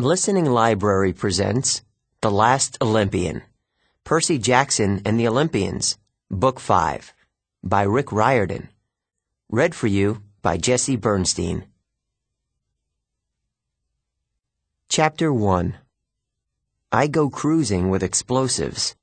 Listening Library presents The Last Olympian, Percy Jackson and the Olympians, Book 5, by Rick Riordan. Read for you by Jesse Bernstein. Chapter 1. I Go Cruising with Explosives.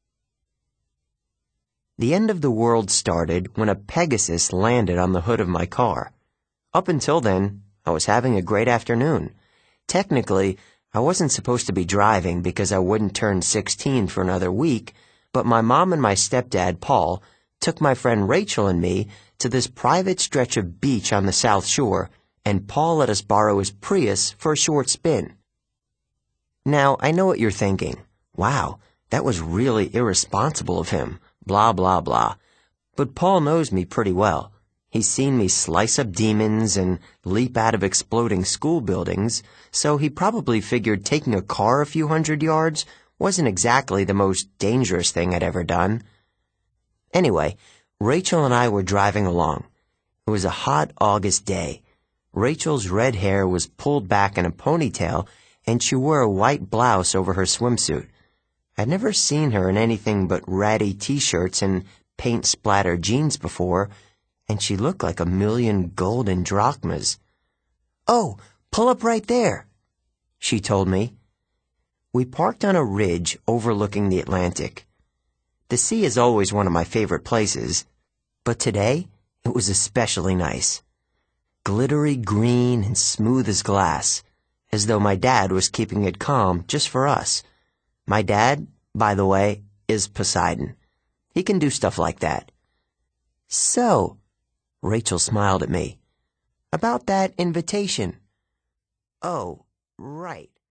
The end of the world started when a Pegasus landed on the hood of my car. Up until then, I was having a great afternoon. Technically, I wasn't supposed to be driving because I wouldn't turn 16 for another week, but my mom and my stepdad, Paul, took my friend Rachel and me to this private stretch of beach on the South Shore, and Paul let us borrow his Prius for a short spin. Now, I know what you're thinking. Wow, that was really irresponsible of him, blah, blah, blah. But Paul knows me pretty well. He's seen me slice up demons and leap out of exploding school buildings, so he probably figured taking a car a few hundred yards wasn't exactly the most dangerous thing I'd ever done. Anyway, Rachel and I were driving along. It was a hot August day. Rachel's red hair was pulled back in a ponytail, and she wore a white blouse over her swimsuit. I'd never seen her in anything but ratty t-shirts and paint-splattered jeans before, and she looked like 1,000,000 golden drachmas. "Oh, pull up right there," she told me. We parked on a ridge overlooking the Atlantic. The sea is always one of my favorite places, but today it was especially nice. Glittery green and smooth as glass, as though my dad was keeping it calm just for us. My dad, by the way, is Poseidon. He can do stuff like that. "So," Rachel smiled at me, "about that invitation." "Oh, right."